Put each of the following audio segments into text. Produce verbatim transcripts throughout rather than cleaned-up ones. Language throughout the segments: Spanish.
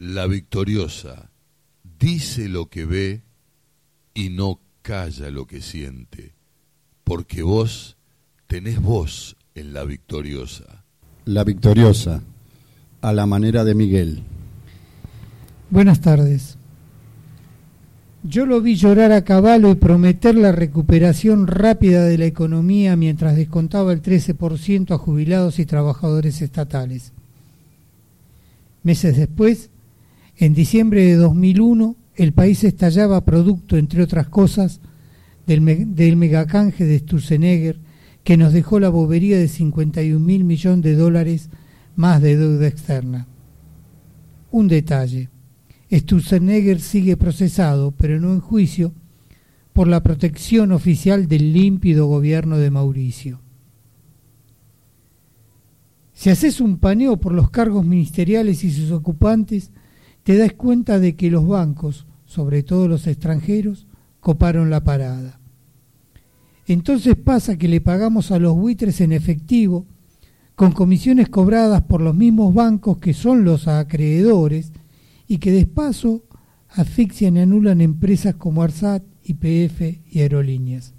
La victoriosa dice lo que ve y no calla lo que siente, porque vos tenés voz en la victoriosa. La victoriosa, a la manera de Miguel. Buenas tardes. Yo lo vi llorar a Cavallo y prometer la recuperación rápida de la economía mientras descontaba el trece por ciento a jubilados y trabajadores estatales. Meses después, en diciembre de dos mil uno, el país estallaba producto, entre otras cosas, del, me del megacanje de Sturzenegger, que nos dejó la bobería de cincuenta y un mil millones de dólares más de deuda externa. Un detalle. Sturzenegger sigue procesado, pero no en juicio, por la protección oficial del límpido gobierno de Mauricio. Si haces un paneo por los cargos ministeriales y sus ocupantes, te das cuenta de que los bancos, sobre todo los extranjeros, coparon la parada. Entonces pasa que le pagamos a los buitres en efectivo, con comisiones cobradas por los mismos bancos que son los acreedores, y que de paso asfixian y anulan empresas como Arsat, Y P F y Aerolíneas.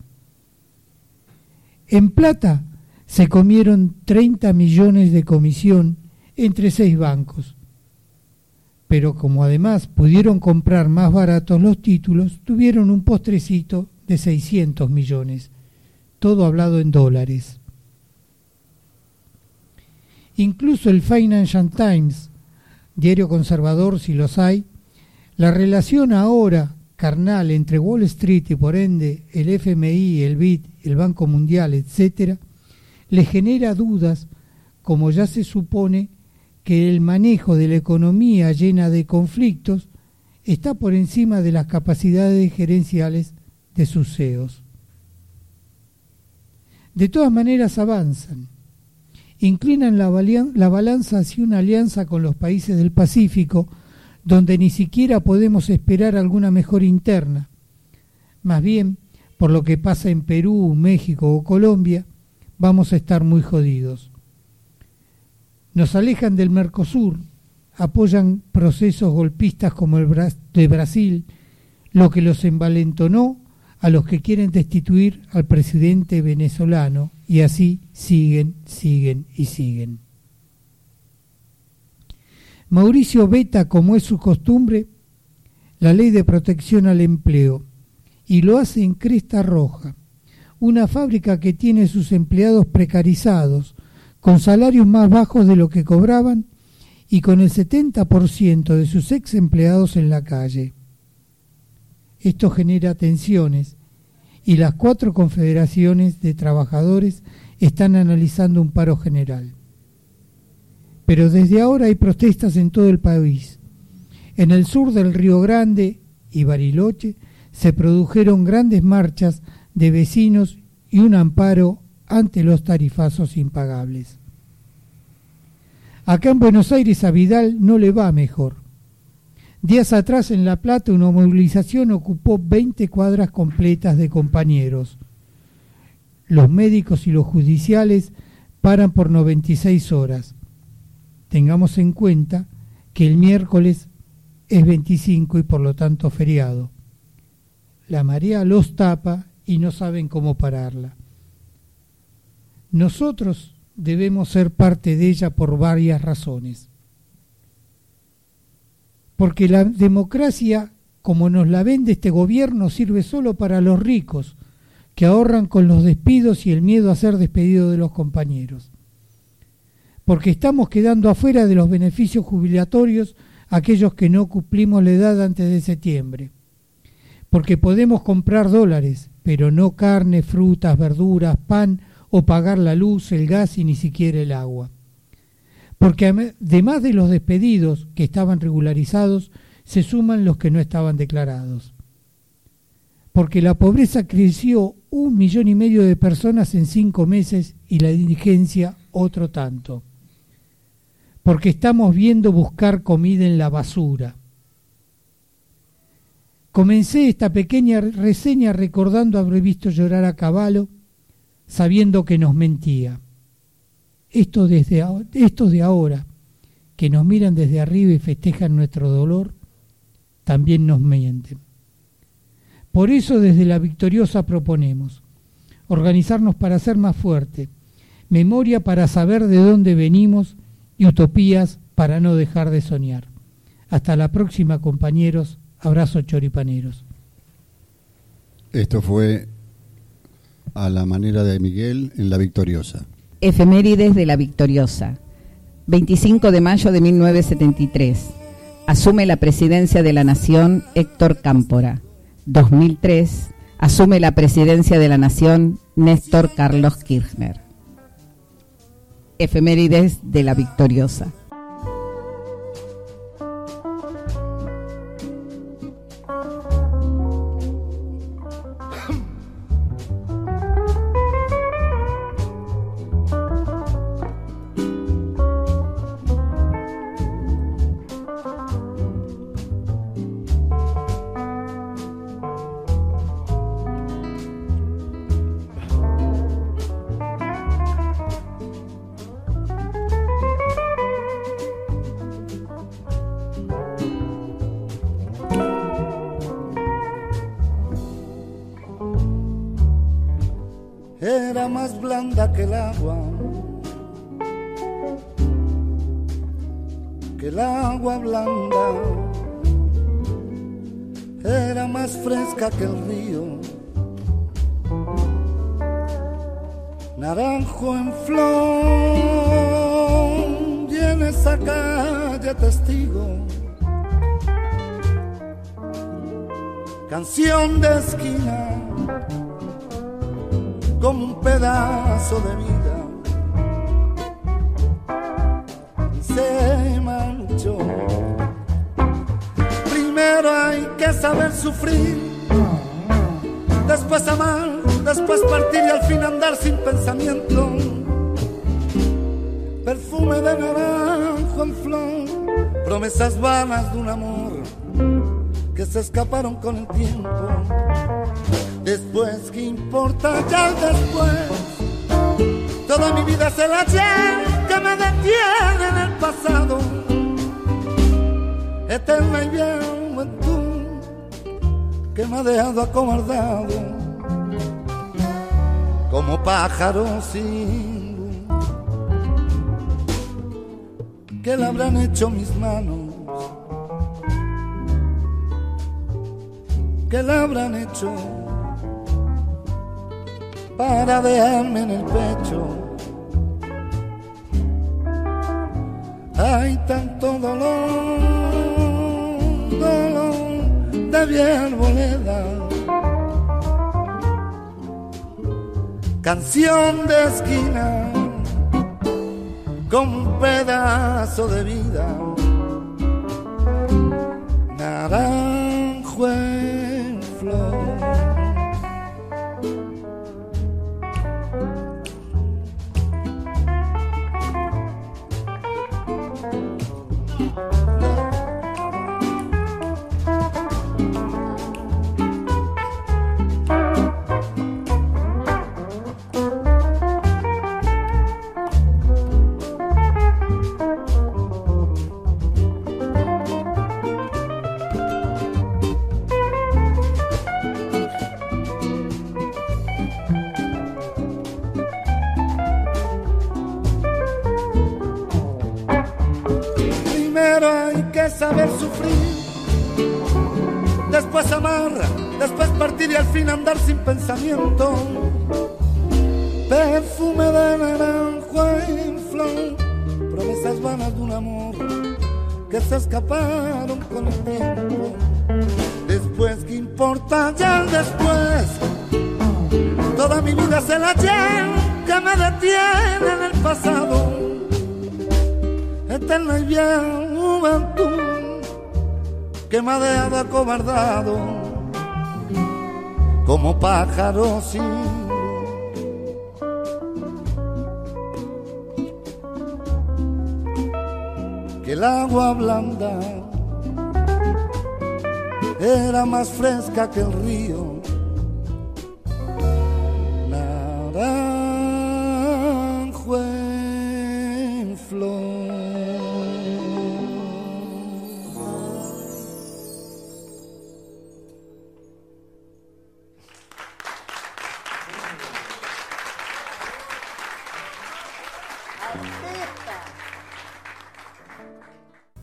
En plata se comieron treinta millones de comisión entre seis bancos, pero como además pudieron comprar más baratos los títulos, tuvieron un postrecito de seiscientos millones, todo hablado en dólares. Incluso el Financial Times, diario conservador si los hay, la relación ahora carnal entre Wall Street y por ende el F M I, el B I D, el Banco Mundial, etcétera, le genera dudas, como ya se supone que el manejo de la economía llena de conflictos está por encima de las capacidades gerenciales de sus C E Os. De todas maneras avanzan. Inclinan la, la balanza hacia una alianza con los países del Pacífico, donde ni siquiera podemos esperar alguna mejora interna. Más bien, por lo que pasa en Perú, México o Colombia, vamos a estar muy jodidos. Nos alejan del Mercosur, apoyan procesos golpistas como el de Brasil, lo que los envalentonó a los que quieren destituir al presidente venezolano, y así siguen, siguen y siguen. Mauricio veta, como es su costumbre, la ley de protección al empleo, y lo hace en Cresta Roja, una fábrica que tiene sus empleados precarizados, con salarios más bajos de lo que cobraban y con el setenta por ciento de sus ex empleados en la calle. Esto genera tensiones y las cuatro confederaciones de trabajadores están analizando un paro general. Pero desde ahora hay protestas en todo el país. En el sur del Río Grande y Bariloche se produjeron grandes marchas de vecinos y un amparo ante los tarifazos impagables. Acá en Buenos Aires a Vidal no le va mejor. Días atrás en La Plata una movilización ocupó veinte cuadras completas de compañeros. Los médicos y los judiciales paran por noventa y seis horas. Tengamos en cuenta que el miércoles es veinticinco y por lo tanto feriado. La marea los tapa y no saben cómo pararla. Nosotros debemos ser parte de ella por varias razones. Porque la democracia, como nos la vende este gobierno, sirve solo para los ricos, que ahorran con los despidos y el miedo a ser despedido de los compañeros. Porque estamos quedando afuera de los beneficios jubilatorios aquellos que no cumplimos la edad antes de septiembre. Porque podemos comprar dólares, pero no carne, frutas, verduras, pan o pagar la luz, el gas y ni siquiera el agua. Porque además de los despedidos que estaban regularizados, se suman los que no estaban declarados. Porque la pobreza creció un millón y medio de personas en cinco meses y la indigencia otro tanto. Porque estamos viendo buscar comida en la basura. Comencé esta pequeña reseña recordando haber visto llorar a Cavallo, sabiendo que nos mentía. Esto desde esto de ahora, que que nos miran desde arriba y festejan nuestro dolor, también nos mienten. Por eso desde La Victoriosa proponemos organizarnos para ser más fuerte, memoria para saber de dónde venimos y utopías para no dejar de soñar. Hasta la próxima, compañeros. Abrazo, choripaneros. Esto fue a la manera de Miguel en La Victoriosa. Efemérides de La Victoriosa. veinticinco de mayo de mil novecientos setenta y tres. Asume la presidencia de la Nación Héctor Cámpora. dos mil tres. Asume la presidencia de la Nación Néstor Carlos Kirchner. Efemérides de La Victoriosa. Era más blanda que el agua, que el agua blanda, era más fresca que el río, naranjo en flor, y en esa calle testigo, canción de esquina, como un pedazo de vida, y se manchó. Primero hay que saber sufrir, después amar, después partir y al fin andar sin pensamiento. Perfume de naranjo en flor, promesas vanas de un amor que se escaparon con el tiempo. Después, ¿qué importa ya el después? Toda mi vida es el ayer que me detiene en el pasado. Eterna y vieja juventud que me ha dejado acobardado, como pájaro sin luz. ¿Qué le habrán hecho mis manos? ¿Qué le habrán hecho para dejarme en el pecho? Hay tanto dolor, dolor de vieja arboleda, canción de esquina, como un pedazo de vida, naranjo en flor. Saber sufrir, después amar, después partir y al fin andar sin pensamiento. Perfume de naranjo en flor, promesas vanas de un amor que se escaparon con el tiempo. Después, ¿qué importa ya el después? Toda mi vida es el ayer que me detiene en el pasado. Eterna y vieja juventud que me ha dejado acobardado, como pájaro sin luz. Que el agua blanda era más fresca que el río, naranjo en flor. Artista.